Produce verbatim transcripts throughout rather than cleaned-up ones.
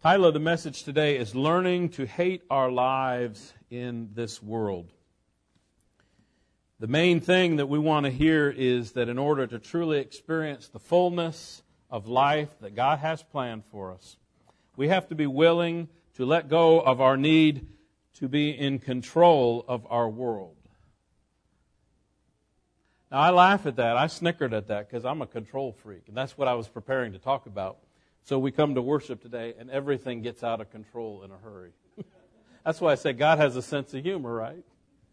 Title of the message today is Learning to Hate Our Lives in This World. The main thing that we want to hear is that in order to truly experience the fullness of life that God has planned for us, we have to be willing to let go of our need to be in control of our world. Now, I laugh at that. I snickered at that because I'm a control freak, and that's what I was preparing to talk about. So we come to worship today, and everything gets out of control in a hurry. That's why I say God has a sense of humor, right?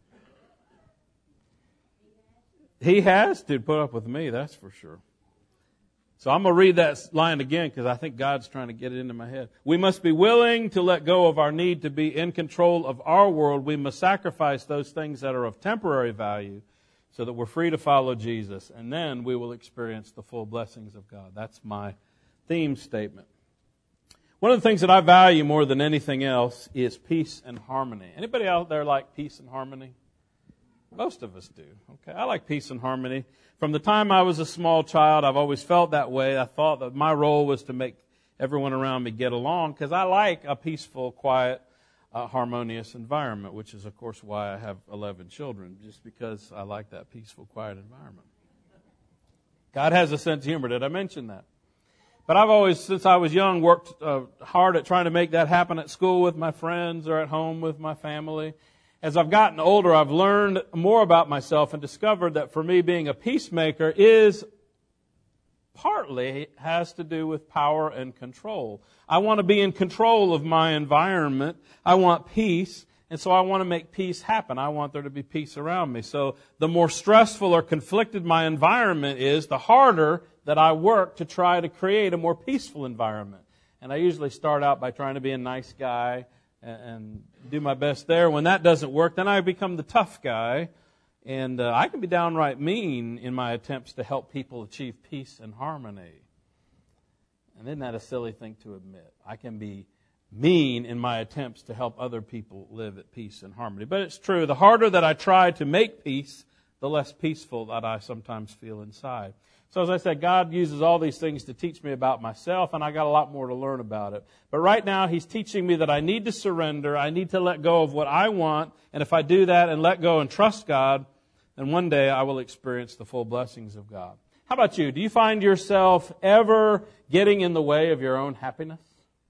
He has to put up with me, that's for sure. So I'm going to read that line again because I think God's trying to get it into my head. We must be willing to let go of our need to be in control of our world. We must sacrifice those things that are of temporary value so that we're free to follow Jesus, and then we will experience the full blessings of God. That's my theme statement. One of the things that I value more than anything else is peace and harmony. Anybody out there like peace and harmony? Most of us do. Okay, I like peace and harmony. From the time I was a small child, I've always felt that way. I thought that my role was to make everyone around me get along because I like a peaceful, quiet, uh, harmonious environment, which is, of course, why I have eleven children, just because I like that peaceful, quiet environment. God has a sense of humor. Did I mention that? But I've always, since I was young, worked uh, hard at trying to make that happen at school with my friends or at home with my family. As I've gotten older, I've learned more about myself and discovered that for me, being a peacemaker is partly has to do with power and control. I want to be in control of my environment. I want peace, and so I want to make peace happen. I want there to be peace around me. So the more stressful or conflicted my environment is, the harder that I work to try to create a more peaceful environment. And I usually start out by trying to be a nice guy and, and do my best there. When that doesn't work, then I become the tough guy. And uh, I can be downright mean in my attempts to help people achieve peace and harmony. And isn't that a silly thing to admit? I can be mean in my attempts to help other people live at peace and harmony. But it's true. The harder that I try to make peace, the less peaceful that I sometimes feel inside. So as I said, God uses all these things to teach me about myself, and I got a lot more to learn about it. But right now, He's teaching me that I need to surrender. I need to let go of what I want. And if I do that and let go and trust God, then one day I will experience the full blessings of God. How about you? Do you find yourself ever getting in the way of your own happiness?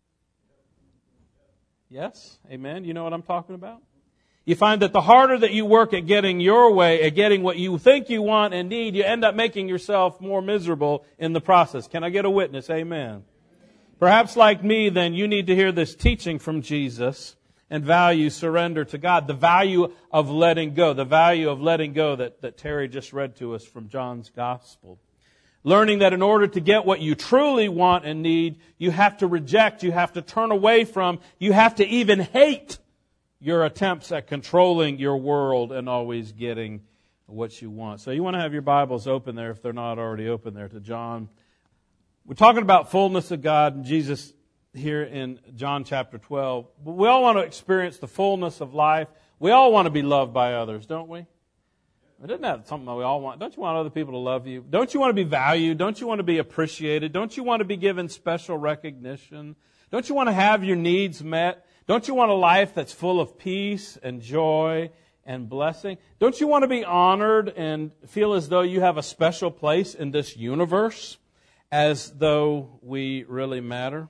Yes? Amen? You know what I'm talking about? You find that the harder that you work at getting your way, at getting what you think you want and need, you end up making yourself more miserable in the process. Can I get a witness? Amen. Perhaps like me, then, you need to hear this teaching from Jesus and value surrender to God. The value of letting go. The value of letting go that, that Terry just read to us from John's Gospel. Learning that in order to get what you truly want and need, you have to reject, you have to turn away from, you have to even hate your attempts at controlling your world and always getting what you want. So you want to have your Bibles open there, if they're not already open there, to John. We're talking about fullness of God and Jesus here in John chapter twelve. But we all want to experience the fullness of life. We all want to be loved by others, don't we? Isn't that something that we all want? Don't you want other people to love you? Don't you want to be valued? Don't you want to be appreciated? Don't you want to be given special recognition? Don't you want to have your needs met? Don't you want a life that's full of peace and joy and blessing? Don't you want to be honored and feel as though you have a special place in this universe, as though we really matter?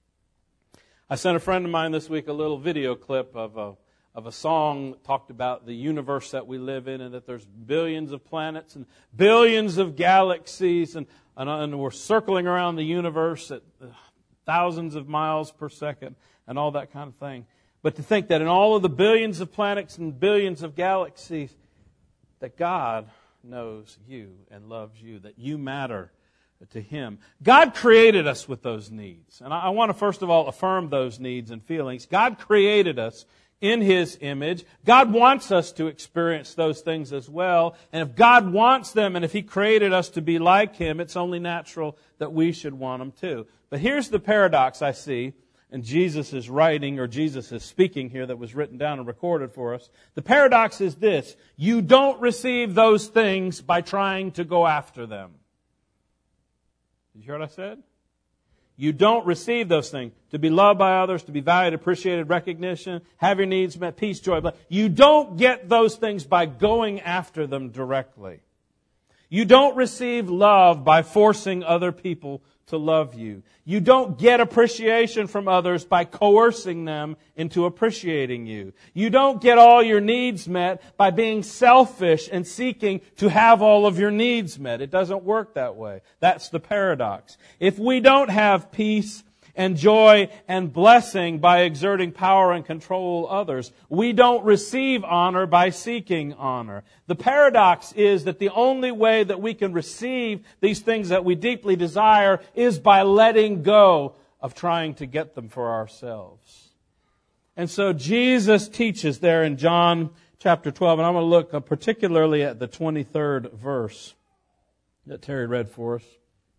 I sent a friend of mine this week a little video clip of a of a song that talked about the universe that we live in, and that there's billions of planets and billions of galaxies, and, and, and we're circling around the universe at thousands of miles per second, and all that kind of thing. But to think that in all of the billions of planets and billions of galaxies, that God knows you and loves you, that you matter to Him. God created us with those needs. And I, I want to first of all affirm those needs and feelings. God created us in His image. God wants us to experience those things as well. And if God wants them, and if He created us to be like Him, it's only natural that we should want them too. But here's the paradox I see, and Jesus is writing, or Jesus is speaking here, that was written down and recorded for us. The paradox is this: you don't receive those things by trying to go after them. Did you hear what I said? You don't receive those things. To be loved by others, to be valued, appreciated, recognition, have your needs met, peace, joy. But you don't get those things by going after them directly. You don't receive love by forcing other people to love you. You don't get appreciation from others by coercing them into appreciating you. You don't get all your needs met by being selfish and seeking to have all of your needs met. It doesn't work that way. That's the paradox. If we don't have peace and joy and blessing by exerting power and control others, we don't receive honor by seeking honor. The paradox is that the only way that we can receive these things that we deeply desire is by letting go of trying to get them for ourselves. And so Jesus teaches there in John chapter twelve, and I'm going to look particularly at the twenty-third verse that Terry read for us.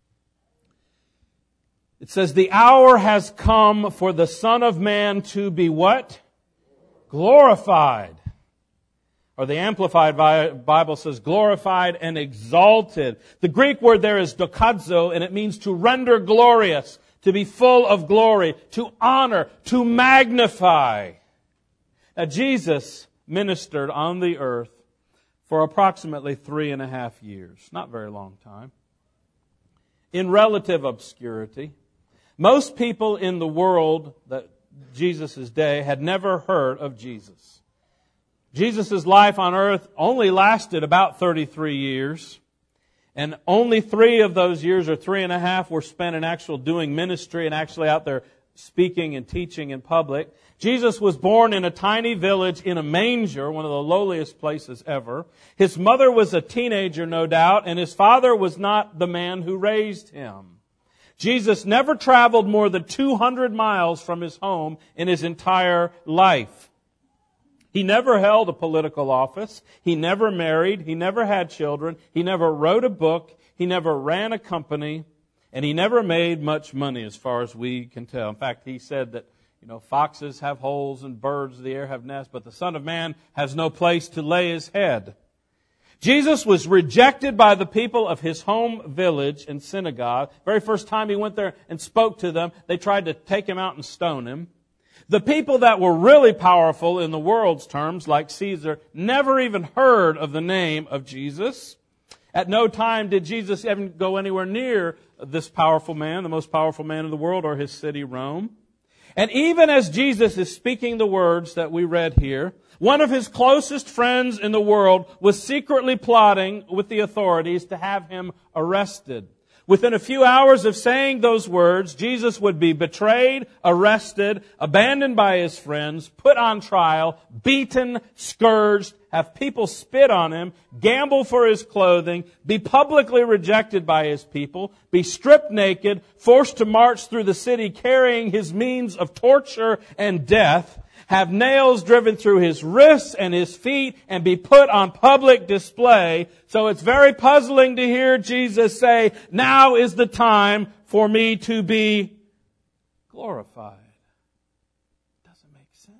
It says, the hour has come for the Son of Man to be what? Glorified. Or the Amplified Bible says glorified and exalted. The Greek word there is dokadzo, and it means to render glorious, to be full of glory, to honor, to magnify. Now Jesus ministered on the earth for approximately three and a half years. Not a very long time. In relative obscurity. Most people in the world that Jesus' day had never heard of Jesus. Jesus' life on earth only lasted about thirty-three years. And only three of those years, or three and a half, were spent in actual doing ministry and actually out there speaking and teaching in public. Jesus was born in a tiny village in a manger, one of the lowliest places ever. His mother was a teenager, no doubt, and his father was not the man who raised him. Jesus never traveled more than two hundred miles from his home in his entire life. He never held a political office. He never married. He never had children. He never wrote a book. He never ran a company. And he never made much money as far as we can tell. In fact, he said that, you know, foxes have holes and birds of the air have nests, but the Son of Man has no place to lay his head. Jesus was rejected by the people of his home village and synagogue. Very first time he went there and spoke to them, they tried to take him out and stone him. The people that were really powerful in the world's terms, like Caesar, never even heard of the name of Jesus. At no time did Jesus ever go anywhere near this powerful man, the most powerful man in the world, or his city, Rome. And even as Jesus is speaking the words that we read here, one of his closest friends in the world was secretly plotting with the authorities to have him arrested. Within a few hours of saying those words, Jesus would be betrayed, arrested, abandoned by his friends, put on trial, beaten, scourged, have people spit on him, gamble for his clothing, be publicly rejected by his people, be stripped naked, forced to march through the city carrying his means of torture and death, have nails driven through his wrists and his feet, and be put on public display. So it's very puzzling to hear Jesus say, now is the time for me to be glorified. It doesn't make sense.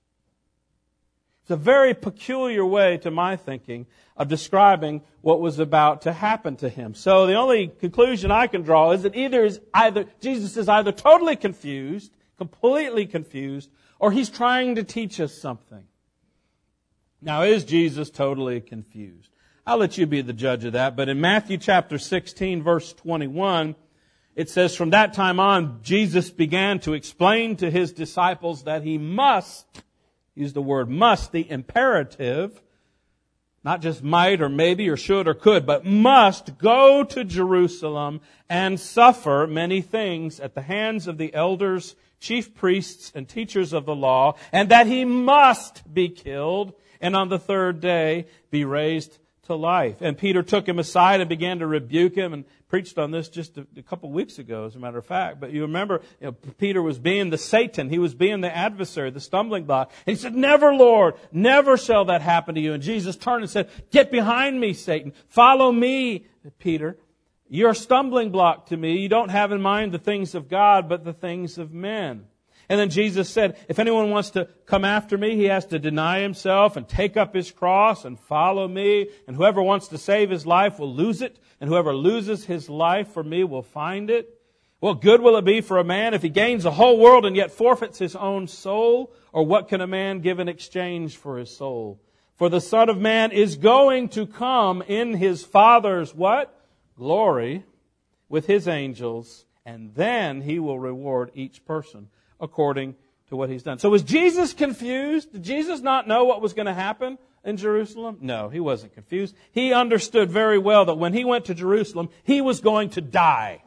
It's a very peculiar way, to my thinking, of describing what was about to happen to him. So the only conclusion I can draw is that either is either Jesus is either totally confused, completely confused, or he's trying to teach us something. Now, is Jesus totally confused? I'll let you be the judge of that. But in Matthew chapter sixteen, verse twenty-one, it says, from that time on, Jesus began to explain to his disciples that he must, use the word must, the imperative, not just might or maybe or should or could, but must go to Jerusalem and suffer many things at the hands of the elders, chief priests, and teachers of the law, and that he must be killed and on the third day be raised to life. And Peter took him aside and began to rebuke him, and preached on this just a, a couple weeks ago, as a matter of fact. But you remember, you know, Peter was being the Satan. He was being the adversary, the stumbling block. And he said, never, Lord, never shall that happen to you. And Jesus turned and said, get behind me, Satan. Follow me, Peter. You're a stumbling block to me. You don't have in mind the things of God, but the things of men. And then Jesus said, if anyone wants to come after me, he has to deny himself and take up his cross and follow me. And whoever wants to save his life will lose it. And whoever loses his life for me will find it. What good will it be for a man if he gains the whole world and yet forfeits his own soul? Or what can a man give in exchange for his soul? For the Son of Man is going to come in His Father's what? Glory with His angels, and then He will reward each person according to what he's done. So was Jesus confused? Did Jesus not know what was going to happen in Jerusalem? No, He wasn't confused. He understood very well that when He went to Jerusalem, He was going to die.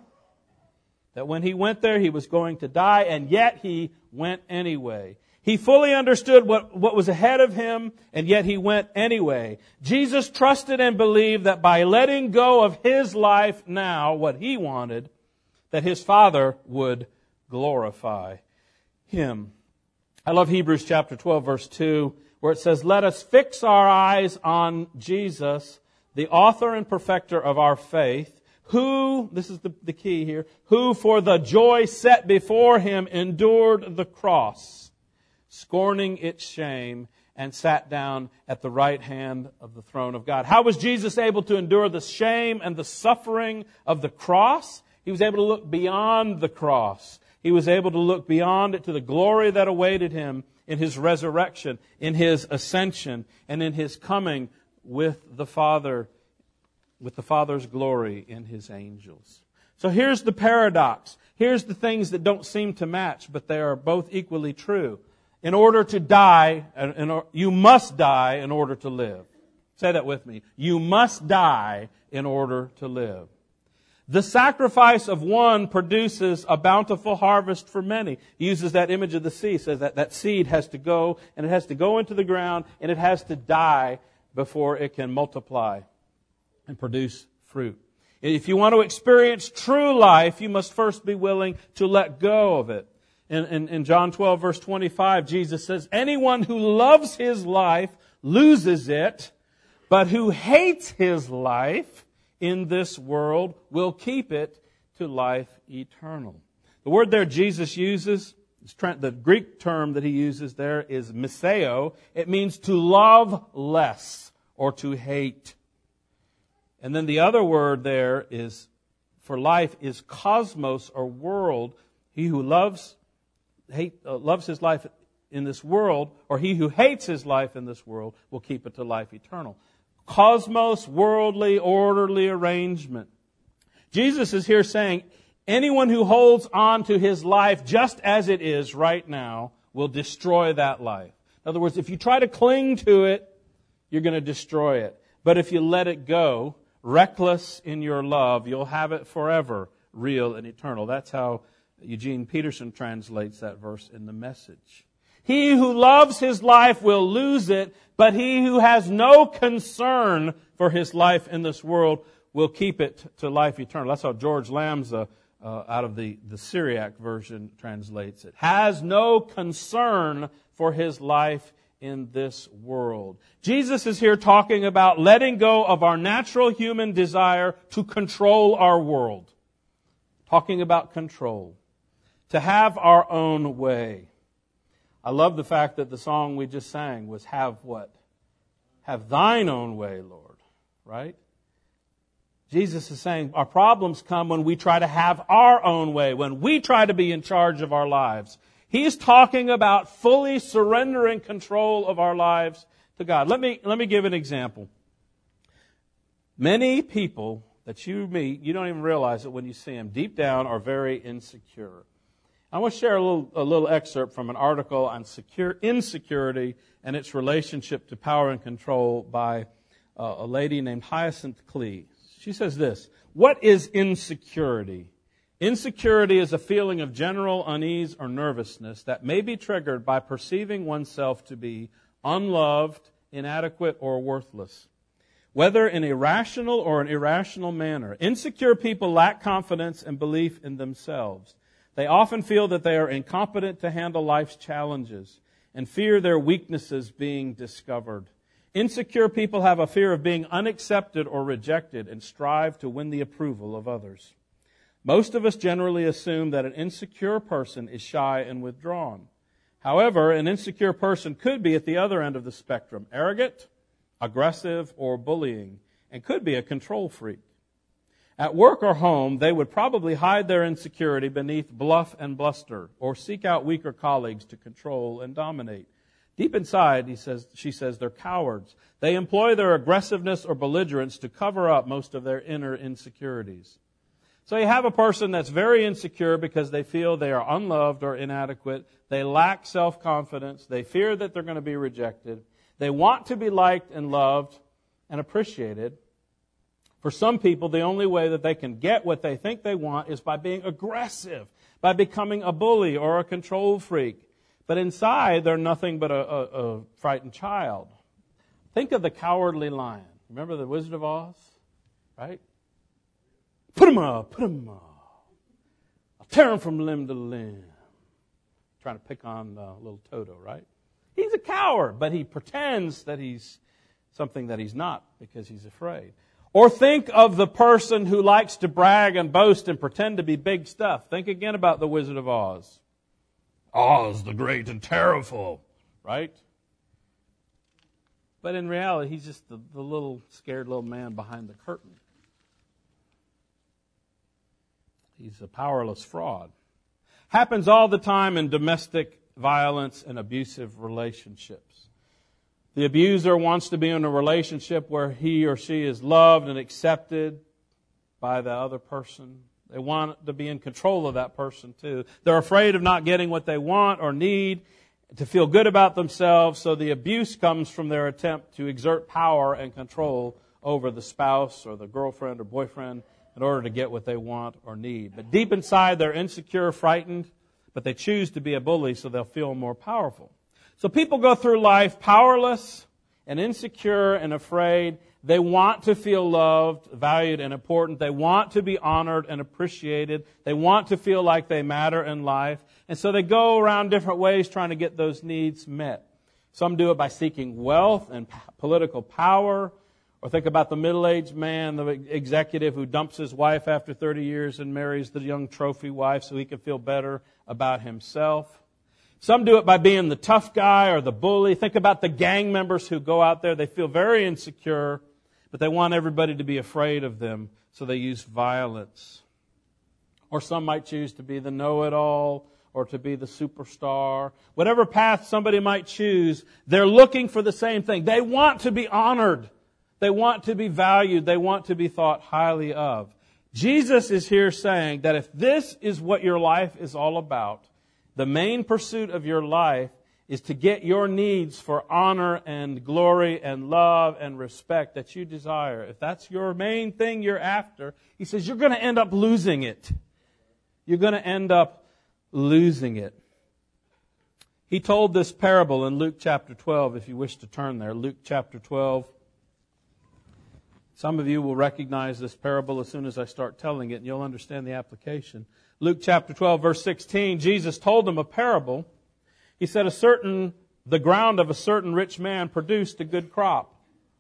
That when He went there, He was going to die, and yet He went anyway. He fully understood what, what was ahead of Him, and yet He went anyway. Jesus trusted and believed that by letting go of His life now, what He wanted, that His Father would glorify Him. I love Hebrews chapter twelve, verse two, where it says, "Let us fix our eyes on Jesus, the author and perfecter of our faith, who," this is the, the key here, "who for the joy set before Him endured the cross, scorning its shame, and sat down at the right hand of the throne of God." How was Jesus able to endure the shame and the suffering of the cross? He was able to look beyond the cross. He was able to look beyond it to the glory that awaited Him in His resurrection, in His ascension, and in His coming with the Father, with the Father's glory in His angels. So here's the paradox. Here's the things that don't seem to match, but they are both equally true. In order to die, you must die in order to live. Say that with me. You must die in order to live. The sacrifice of one produces a bountiful harvest for many. He uses that image of the seed. Says that that seed has to go, and it has to go into the ground, and it has to die before it can multiply and produce fruit. If you want to experience true life, you must first be willing to let go of it. In, in, in John twelve, verse twenty-five, Jesus says, "Anyone who loves his life loses it, but who hates his life in this world will keep it to life eternal." The word there Jesus uses, the Greek term that He uses there is miseo. It means to love less or to hate. And then the other word there is for life is cosmos or world. He who loves hate uh, loves his life in this world, or he who hates his life in this world will keep it to life eternal. Cosmos, worldly, orderly arrangement. Jesus is here saying, anyone who holds on to his life just as it is right now will destroy that life. In other words, if you try to cling to it, you're going to destroy it. But if you let it go, reckless in your love, you'll have it forever, real and eternal. That's how Eugene Peterson translates that verse in the Message. He who loves his life will lose it, but he who has no concern for his life in this world will keep it to life eternal. That's how George Lambsa, uh, out of the, the Syriac version, translates it. Has no concern for his life in this world. Jesus is here talking about letting go of our natural human desire to control our world. Talking about control. To have our own way. I love the fact that the song we just sang was have what? Have thine own way, Lord. Right? Jesus is saying our problems come when we try to have our own way, when we try to be in charge of our lives. He's talking about fully surrendering control of our lives to God. Let me, let me give an example. Many people that you meet, you don't even realize it when you see them, deep down are very insecure. I want to share a little, a little excerpt from an article on secure, insecurity and its relationship to power and control by uh, a lady named Hyacinth Clee. She says this, "What is insecurity? Insecurity is a feeling of general unease or nervousness that may be triggered by perceiving oneself to be unloved, inadequate, or worthless. Whether in a rational or an irrational manner, insecure people lack confidence and belief in themselves. They often feel that they are incompetent to handle life's challenges and fear their weaknesses being discovered. Insecure people have a fear of being unaccepted or rejected and strive to win the approval of others. Most of us generally assume that an insecure person is shy and withdrawn. However, an insecure person could be at the other end of the spectrum, arrogant, aggressive, or bullying, and could be a control freak. At work or home, they would probably hide their insecurity beneath bluff and bluster, or seek out weaker colleagues to control and dominate. Deep inside, he says, she says, they're cowards. They employ their aggressiveness or belligerence to cover up most of their inner insecurities. So you have a person that's very insecure because they feel they are unloved or inadequate. They lack self-confidence. They fear that they're going to be rejected. They want to be liked and loved and appreciated. For some people, the only way that they can get what they think they want is by being aggressive, by becoming a bully or a control freak. But inside, they're nothing but a, a, a frightened child. Think of the Cowardly Lion. Remember the Wizard of Oz? Right? Put him up, put him up. I'll tear him from limb to limb. Trying to pick on uh, little Toto, right? He's a coward, but he pretends that he's something that he's not because he's afraid. Or think of the person who likes to brag and boast and pretend to be big stuff. Think again about the Wizard of Oz. Oz the great and terrible, right? But in reality, he's just the, the little scared little man behind the curtain. He's a powerless fraud. Happens all the time in domestic violence and abusive relationships. The abuser wants to be in a relationship where he or she is loved and accepted by the other person. They want to be in control of that person too. They're afraid of not getting what they want or need to feel good about themselves, so the abuse comes from their attempt to exert power and control over the spouse or the girlfriend or boyfriend in order to get what they want or need. But deep inside, they're insecure, frightened, but they choose to be a bully so they'll feel more powerful. So people go through life powerless and insecure and afraid. They want to feel loved, valued, and important. They want to be honored and appreciated. They want to feel like they matter in life. And so they go around different ways trying to get those needs met. Some do it by seeking wealth and p- political power. Or think about the middle-aged man, the executive who dumps his wife after thirty years and marries the young trophy wife so he can feel better about himself. Some do it by being the tough guy or the bully. Think about the gang members who go out there. They feel very insecure, but they want everybody to be afraid of them, so they use violence. Or some might choose to be the know-it-all or to be the superstar. Whatever path somebody might choose, they're looking for the same thing. They want to be honored. They want to be valued. They want to be thought highly of. Jesus is here saying that if this is what your life is all about, the main pursuit of your life is to get your needs for honor and glory and love and respect that you desire. If that's your main thing you're after, he says you're going to end up losing it. You're going to end up losing it. He told this parable in Luke chapter twelve, if you wish to turn there. Luke chapter twelve. Some of you will recognize this parable as soon as I start telling it, and you'll understand the application. Luke chapter twelve, verse sixteen, Jesus told them a parable. He said, "A certain, the ground of a certain rich man produced a good crop.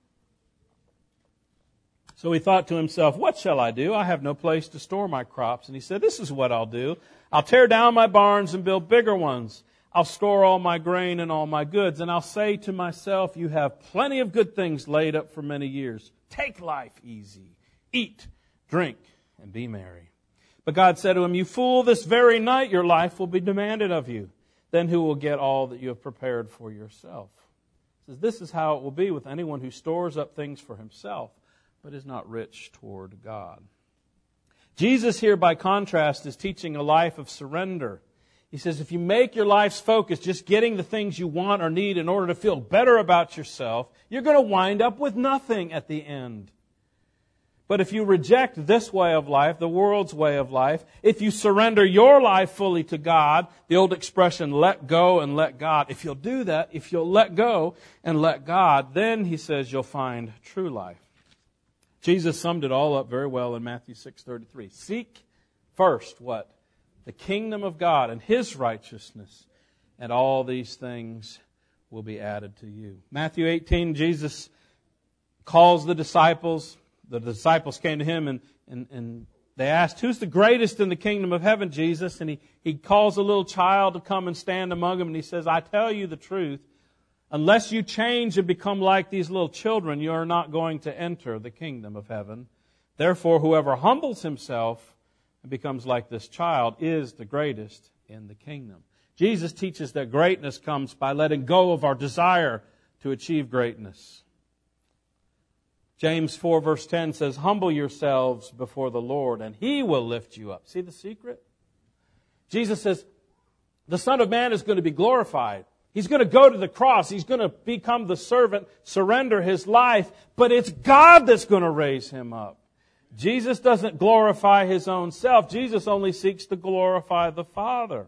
So he thought to himself, what shall I do? I have no place to store my crops. And he said, this is what I'll do. I'll tear down my barns and build bigger ones. I'll store all my grain and all my goods. And I'll say to myself, you have plenty of good things laid up for many years. Take life easy. Eat, drink, and be merry. But God said to him, you fool, this very night your life will be demanded of you. Then who will get all that you have prepared for yourself? He says, this is how it will be with anyone who stores up things for himself, but is not rich toward God. Jesus here, by contrast, is teaching a life of surrender. He says, if you make your life's focus just getting the things you want or need in order to feel better about yourself, you're going to wind up with nothing at the end. But if you reject this way of life, the world's way of life, if you surrender your life fully to God, the old expression, let go and let God, if you'll do that, if you'll let go and let God, then, he says, you'll find true life. Jesus summed it all up very well in Matthew six thirty-three. Seek first what? The kingdom of God and His righteousness, and all these things will be added to you. Matthew eighteen, Jesus calls the disciples. The disciples came to Him and, and, and they asked, who's the greatest in the kingdom of heaven, Jesus? And he, he calls a little child to come and stand among them. And He says, I tell you the truth. Unless you change and become like these little children, you are not going to enter the kingdom of heaven. Therefore, whoever humbles himself and becomes like this child is the greatest in the kingdom. Jesus teaches that greatness comes by letting go of our desire to achieve greatness. James four verse ten says, humble yourselves before the Lord and He will lift you up. See the secret? Jesus says, the Son of Man is going to be glorified. He's going to go to the cross. He's going to become the servant, surrender His life, but it's God that's going to raise Him up. Jesus doesn't glorify His own self. Jesus only seeks to glorify the Father.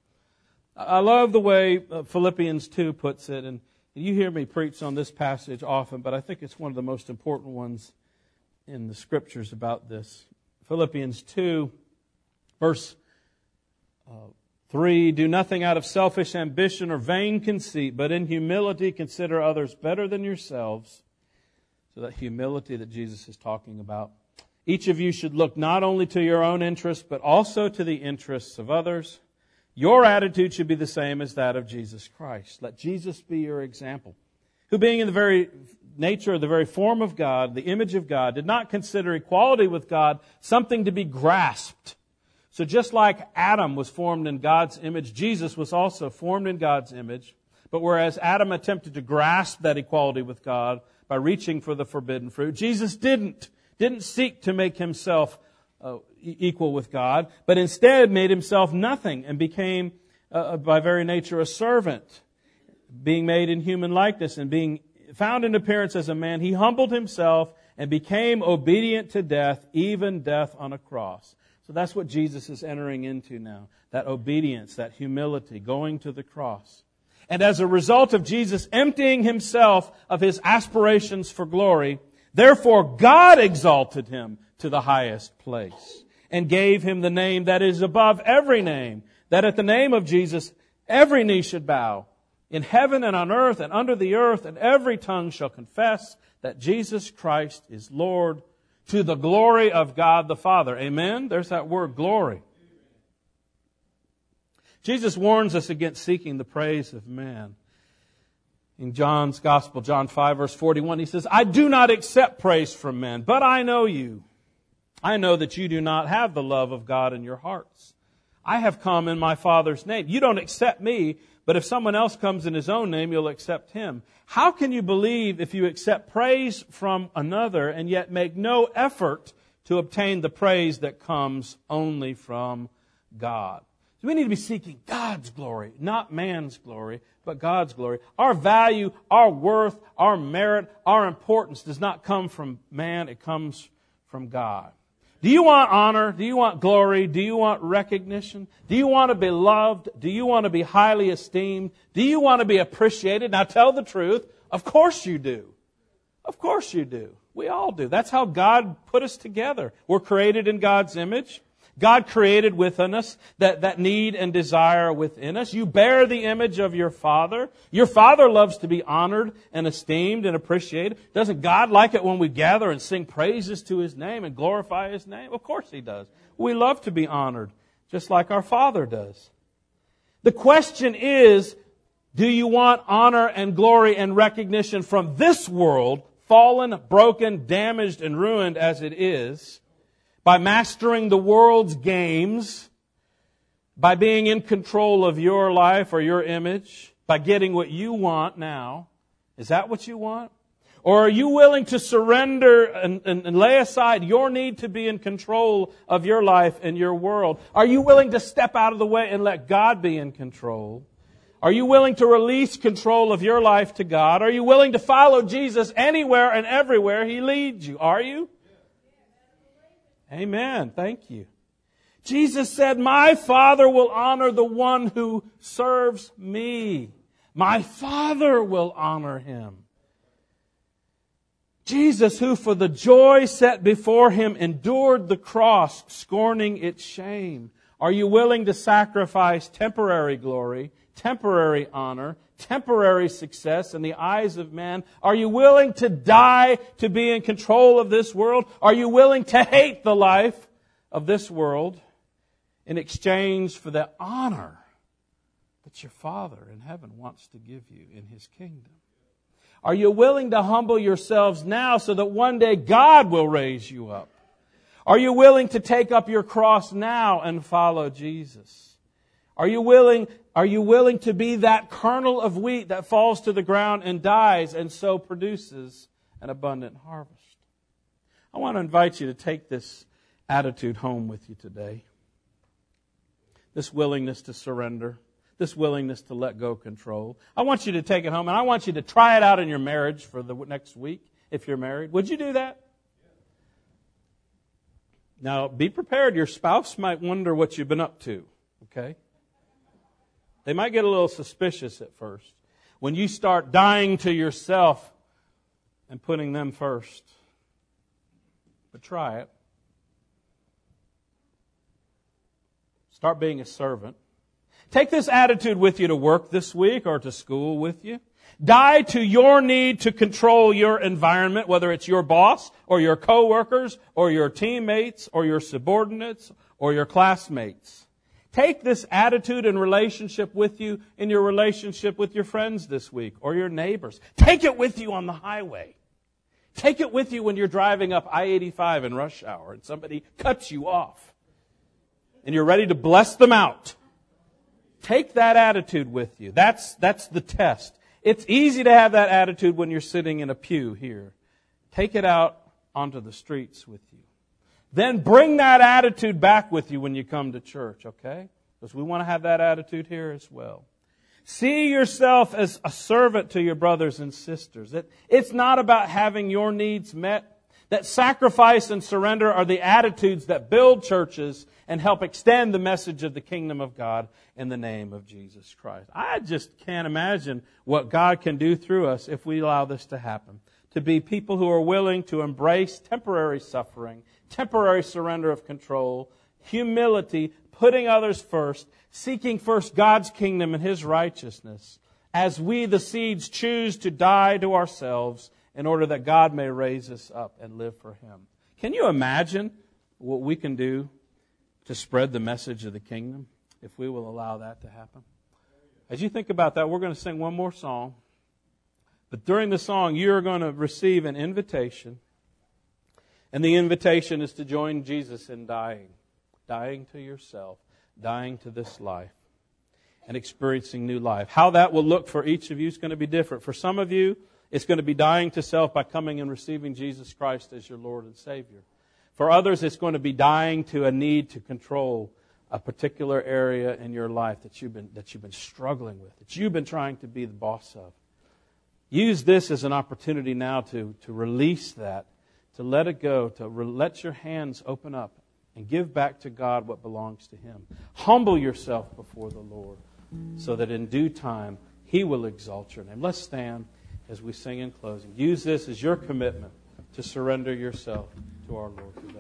I love the way Philippians two puts it, and you hear me preach on this passage often, but I think it's one of the most important ones in the Scriptures about this. Philippians two, verse uh, three, do nothing out of selfish ambition or vain conceit, but in humility consider others better than yourselves. So that humility that Jesus is talking about. Each of you should look not only to your own interests, but also to the interests of others. Your attitude should be the same as that of Jesus Christ. Let Jesus be your example, who being in the very nature, the very form of God, the image of God, did not consider equality with God something to be grasped. So just like Adam was formed in God's image, Jesus was also formed in God's image. But whereas Adam attempted to grasp that equality with God by reaching for the forbidden fruit, Jesus didn't. Didn't seek to make Himself uh, equal with God, but instead made Himself nothing and became, uh, by very nature, a servant. Being made in human likeness and being found in appearance as a man, He humbled Himself and became obedient to death, even death on a cross. So that's what Jesus is entering into now. That obedience, that humility, going to the cross. And as a result of Jesus emptying Himself of His aspirations for glory, therefore God exalted Him to the highest place and gave Him the name that is above every name, that at the name of Jesus every knee should bow, in heaven and on earth and under the earth, and every tongue shall confess that Jesus Christ is Lord, to the glory of God the Father. Amen? There's that word, glory. Jesus warns us against seeking the praise of man. In John's Gospel, John five, verse forty-one, He says, I do not accept praise from men, but I know you. I know that you do not have the love of God in your hearts. I have come in my Father's name. You don't accept me, but if someone else comes in his own name, you'll accept him. How can you believe if you accept praise from another and yet make no effort to obtain the praise that comes only from God? So we need to be seeking God's glory, not man's glory, but God's glory. Our value, our worth, our merit, our importance does not come from man. It comes from God. Do you want honor? Do you want glory? Do you want recognition? Do you want to be loved? Do you want to be highly esteemed? Do you want to be appreciated? Now tell the truth. Of course you do. Of course you do. We all do. That's how God put us together. We're created in God's image. God created within us that, that need and desire within us. You bear the image of your Father. Your Father loves to be honored and esteemed and appreciated. Doesn't God like it when we gather and sing praises to His name and glorify His name? Of course He does. We love to be honored, just like our Father does. The question is, do you want honor and glory and recognition from this world, fallen, broken, damaged, and ruined as it is, by mastering the world's games, by being in control of your life or your image, by getting what you want now? Is that what you want? Or are you willing to surrender and, and, and lay aside your need to be in control of your life and your world? Are you willing to step out of the way and let God be in control? Are you willing to release control of your life to God? Are you willing to follow Jesus anywhere and everywhere He leads you? Are you? Amen. Thank you. Jesus said, my Father will honor the one who serves me. My Father will honor him. Jesus, who for the joy set before Him endured the cross, scorning its shame. Are you willing to sacrifice temporary glory, temporary honor, temporary success in the eyes of man? Are you willing to die to be in control of this world? Are you willing to hate the life of this world in exchange for the honor that your Father in heaven wants to give you in His kingdom? Are you willing to humble yourselves now so that one day God will raise you up? Are you willing to take up your cross now and follow Jesus? Are you willing, are you willing to be that kernel of wheat that falls to the ground and dies and so produces an abundant harvest? I want to invite you to take this attitude home with you today. This willingness to surrender. This willingness to let go control. I want you to take it home, and I want you to try it out in your marriage for the next week if you're married. Would you do that? Now, be prepared. Your spouse might wonder what you've been up to, okay? They might get a little suspicious at first when you start dying to yourself and putting them first. But try it. Start being a servant. Take this attitude with you to work this week or to school with you. Die to your need to control your environment, whether it's your boss or your coworkers or your teammates or your subordinates or your classmates. Take this attitude and relationship with you in your relationship with your friends this week or your neighbors. Take it with you on the highway. Take it with you when you're driving up I eighty-five in rush hour and somebody cuts you off and you're ready to bless them out. Take that attitude with you. That's, that's the test. It's easy to have that attitude when you're sitting in a pew here. Take it out onto the streets with you. Then bring that attitude back with you when you come to church, okay? Because we want to have that attitude here as well. See yourself as a servant to your brothers and sisters. It, it's not about having your needs met. That sacrifice and surrender are the attitudes that build churches and help extend the message of the kingdom of God in the name of Jesus Christ. I just can't imagine what God can do through us if we allow this to happen. To be people who are willing to embrace temporary suffering, temporary surrender of control, humility, putting others first, seeking first God's kingdom and His righteousness, as we, the seeds, choose to die to ourselves in order that God may raise us up and live for Him. Can you imagine what we can do to spread the message of the kingdom if we will allow that to happen? As you think about that, we're going to sing one more song. But during the song, you're going to receive an invitation. And the invitation is to join Jesus in dying. Dying to yourself. Dying to this life. And experiencing new life. How that will look for each of you is going to be different. For some of you, it's going to be dying to self by coming and receiving Jesus Christ as your Lord and Savior. For others, it's going to be dying to a need to control a particular area in your life that you've been that you've been struggling with, that you've been trying to be the boss of. Use this as an opportunity now to, to release that, to let it go, to re- let your hands open up and give back to God what belongs to Him. Humble yourself before the Lord so that in due time He will exalt your name. Let's stand as we sing in closing. Use this as your commitment to surrender yourself to our Lord today.